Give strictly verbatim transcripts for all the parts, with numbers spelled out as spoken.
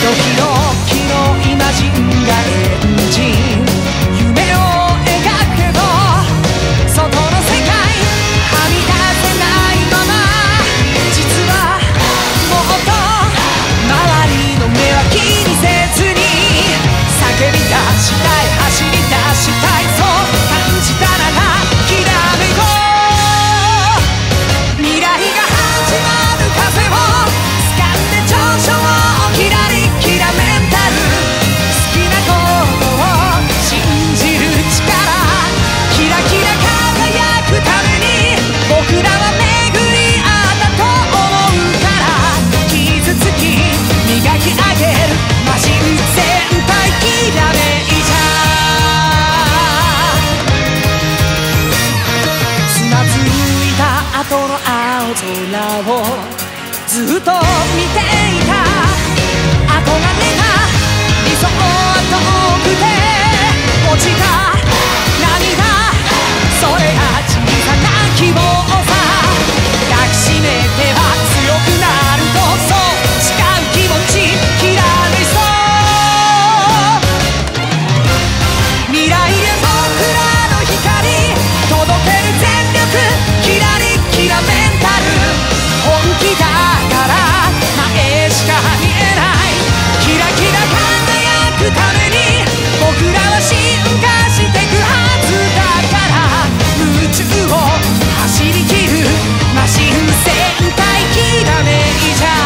ドキドキのイマジンがエンジン、夢を描くけど外の世界はみ出せないまま、実はもっと周りの目は気にせずに叫び出したい、走り出したい、そう感じたならきらめこう。未来が始まる風を掴んで上昇をキラリキラメンタル、好きなことを信じる力、キラキラ輝くために僕らは巡り合ったと思うから、傷つき磨き上げるマシン全体きらめいちゃつまずいた後の青空をずっと見ていた、憧れた理想は遠くて落ちた涙、それが小さな希望さ、抱きしめては強くなると、そう誓う気持ちきらめいそう。未来へ僕らの光届ける全力、キラリキラメンタル、本気だから前しか見えない、キラキラ輝くために僕らは進化してくはずだから、宇宙を走り切るマシン全体きらめいちゃ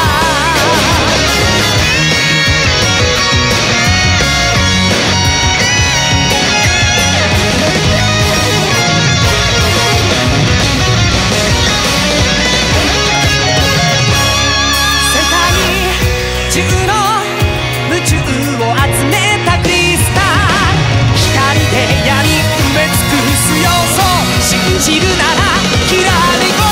中の宇宙を集めたクリスタル、光で闇埋め尽くす要素、信じるならきらめこ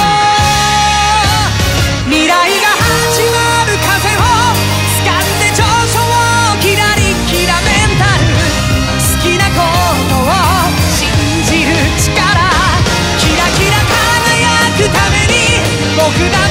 う。未来が始まる風を掴んで上昇をキラリキラメンタル、好きなことを信じる力、キラキラ輝くために僕ら